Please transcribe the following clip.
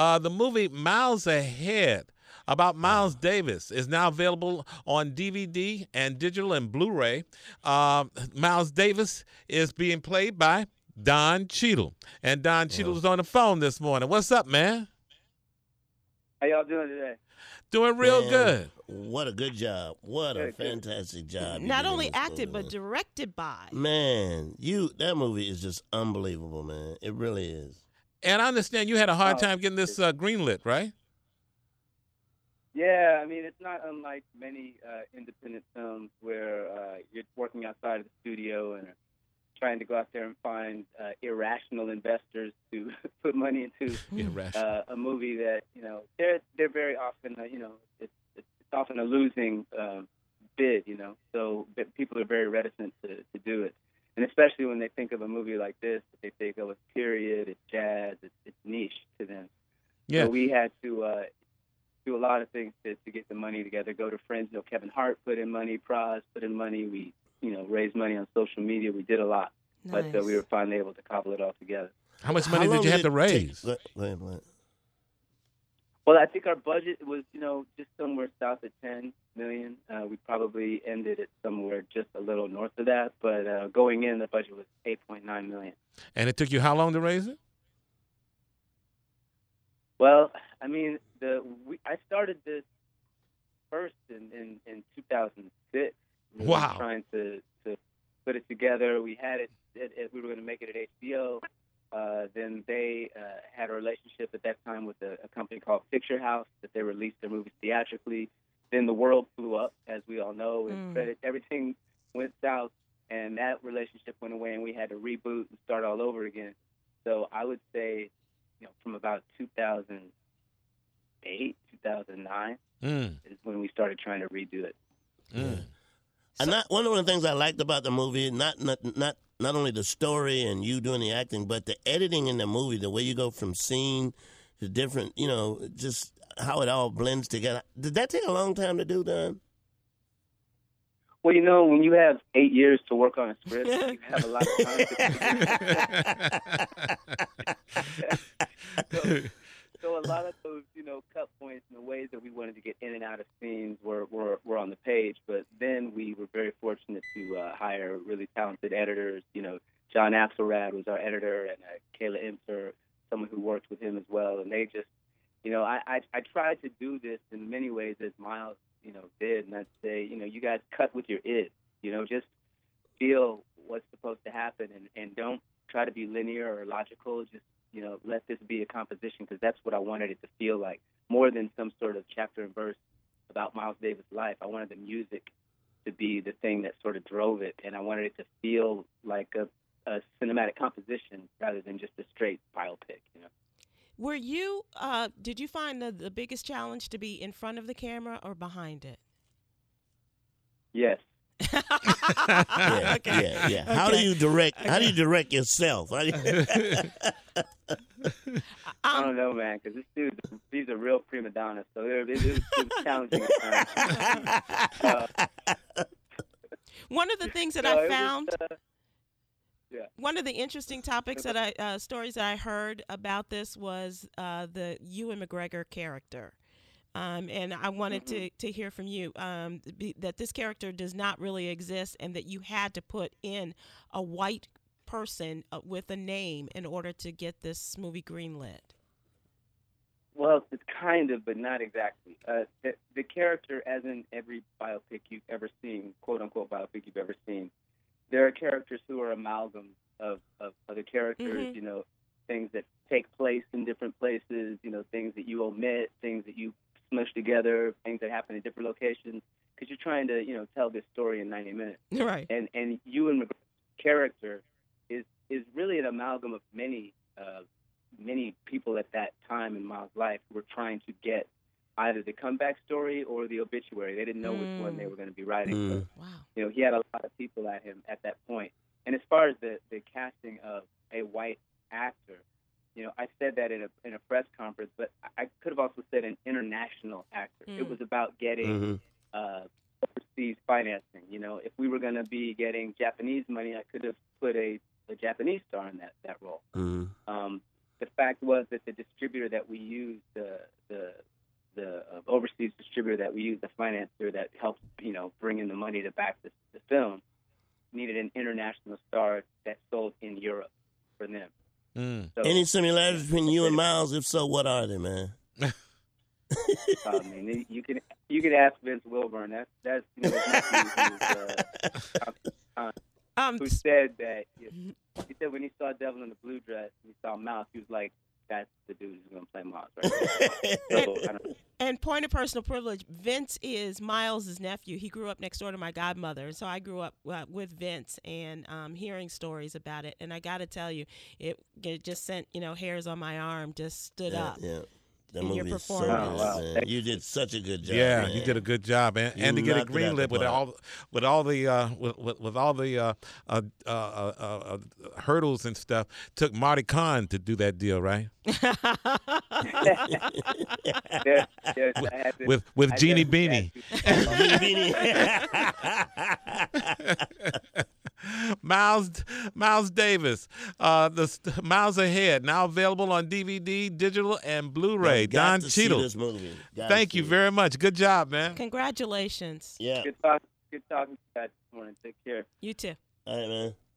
The movie Miles Ahead about Miles Davis is now available on DVD and digital and Blu-ray. Miles Davis is being played by Don Cheadle. And Don Cheadle was on the phone this morning. What's up, man? How y'all doing today? Doing real good. What a good job. What a fantastic job. Not only acted, but directed by. Man, that movie is just unbelievable, man. It really is. And I understand you had a hard time getting this greenlit, right? Yeah, I mean, it's not unlike many independent films where you're working outside of the studio and trying to go out there and find irrational investors to put money into a movie that, they're very often, it's often a losing bid, so people are very reticent to do it. And especially when they think of a movie like this, they think of a period, it's jazz, it's niche to them. Yeah. So we had to do a lot of things to get the money together, go to friends. Kevin Hart put in money, Praz put in money. We, raised money on social media. We did a lot. Nice. But we were finally able to cobble it all together. How much money did you have to raise? Go ahead. Well, I think our budget was, just somewhere south of $10 million. We probably ended it somewhere just a little north of that. But going in, the budget was $8.9 million. And it took you how long to raise it? Well, I mean, I started this first in 2006. We were trying to put it together. We had it. We were going to make it at HBO. Then they had a relationship at that time with a company called Picture House that they released their movies theatrically. Then the world blew up, as we all know, and everything went south, and that relationship went away, and we had to reboot and start all over again. So I would say, from about 2008, 2009 is when we started trying to redo it. And one of the things I liked about the movie, not only the story and you doing the acting, but the editing in the movie, the way you go from scene to different, just how it all blends together. Did that take a long time to do, Don? Well, when you have 8 years to work on a script, you have a lot of time. So a lot of those, cut points and the ways that we wanted to get in and out of scenes were on the page. But then we were very fortunate to hire really talented editors. John Axelrad was our editor, and Kayla Imser, someone who worked with him as well. And they just, I tried to do this in many ways as Miles, did, and I'd say, you guys cut with your id. Just feel what's supposed to happen, and don't try to be linear or logical. Just let this be a composition, because that's what I wanted it to feel like, more than some sort of chapter and verse about Miles Davis' life. I wanted the music to be the thing that sort of drove it, and I wanted it to feel like a cinematic composition rather than just a straight biopic. Were you? Did you find the biggest challenge to be in front of the camera or behind it? Yes. Yeah. Okay. How do you direct? How do you direct yourself? I don't know, man, because these are real prima donnas, so it was challenging at times. One of the things that I found. One of the interesting topics stories that I heard about this was the Ewan McGregor character. And I wanted to hear from you that this character does not really exist, and that you had to put in a white person with a name in order to get this movie greenlit. Well, it's kind of, but not exactly. The character, as in every biopic you've ever seen, quote-unquote biopic you've ever seen, there are characters who are amalgams of other characters, things that take place in different places, things that you omit, things that you smush together, things that happen in different locations, because you're trying to, tell this story in 90 minutes. Right. And Ewan McGregor's character is really an amalgam of many people at that time in Miles' life who were trying to get either the comeback story or the obituary. They didn't know which one they were going to be writing. So, Wow. he had a lot of people at him at that point. And as far as the casting of a white actor, I said that in a press conference, but I could have also said an international actor. It was about getting overseas financing. If we were going to be getting Japanese money, I could have put a Japanese star in that role. The fact was that the distributor that we used, the overseas distributor that we used, the financier that helped, bring in the money to back the film, needed an international star that sold in Europe for them. So, any similarities between you and Miles? If so, what are they, man? You can ask Vince Wilburn. That's who said that. He said when he saw Devil in the Blue Dress, he saw Mouse. He was like, "That's the dude who's going to play Miles." Right? And point of personal privilege, Vince is Miles' nephew. He grew up next door to my godmother, so I grew up with Vince and hearing stories about it. And I got to tell you, it just sent hairs on my arm, just stood up. Yeah. That in your movie is so performance. good, man. You did such a good job. Yeah, man. you did a good job, and to get a green lit with all the hurdles and stuff, took Marty Kahn to do that deal, right? With Jeannie Beanie. Miles Davis, the Miles Ahead, now available on DVD, digital, and Blu-ray. Don Cheadle. Thank you very much. Good job, man. Congratulations. Yeah. Good talking to you guys this morning. Take care. You too. All right, man.